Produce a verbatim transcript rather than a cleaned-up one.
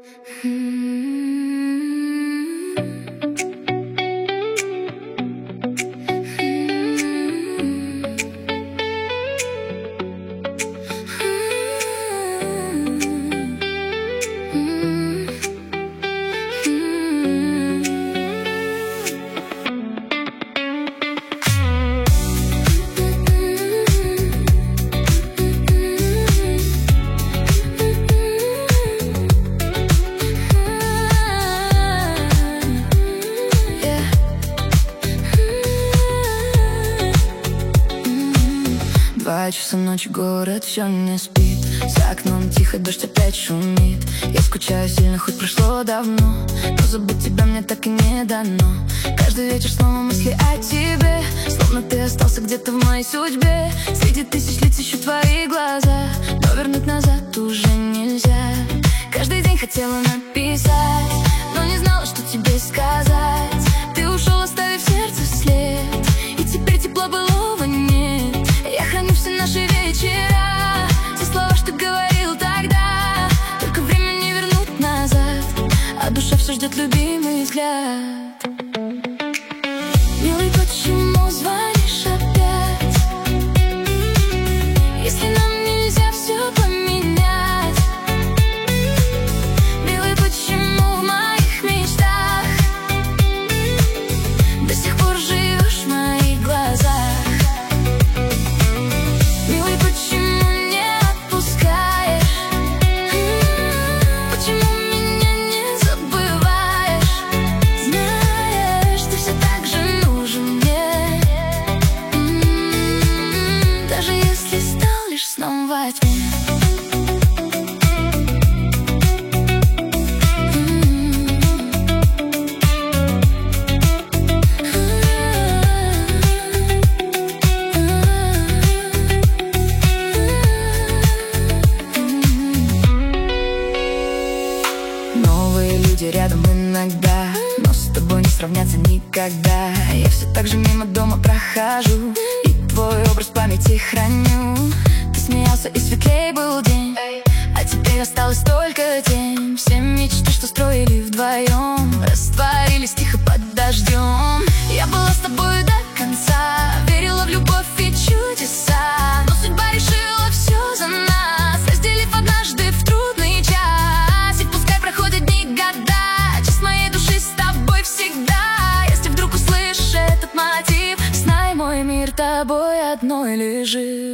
Два часа ночи, город все не спит. За окном тихо, дождь опять шумит. Я скучаю сильно, хоть прошло давно, но забыть тебя мне так и не дано. Каждый вечер снова мысли о тебе, словно ты остался где-то в моей судьбе. Среди тысяч лиц ищу твои глаза, но вернуть назад уже нельзя. Каждый день хотела написать, но не знала, что тебе сказать. Ты ушел, оставив в сердце след, и теперь тепла былого нет. Я храню все наши вечера, те слова, что говорил тогда. Только время не вернуть назад, а душа все ждет любимый взгляд. Милый, почему звонишь опять, если нам нельзя все поменять? Милый, почему в моих мечтах до сих пор живешь в моих глазах? Милый, почему не отпускаешь? Почему меня не забываешь? Знаешь, ты все так же нужен мне, даже если стал лишь сном во тьме. Новые люди рядом иногда, но с тобой не сравняться никогда. Я все так же мимо дома прохожу и твой образ в памяти храню. Ты смеялся и светлей был день, а теперь осталась только тень. Все мечты, что строили вдвоем, растворились тихо под дождем. Я была с тобой до конца, верила в любовь и чудеса, но судьба решила все за нас, разделив однажды в трудный час. И пускай проходят дни, года, часть моей души с тобой всегда. Если вдруг услышишь этот мотив, знай, мой мир тобой одной лежит.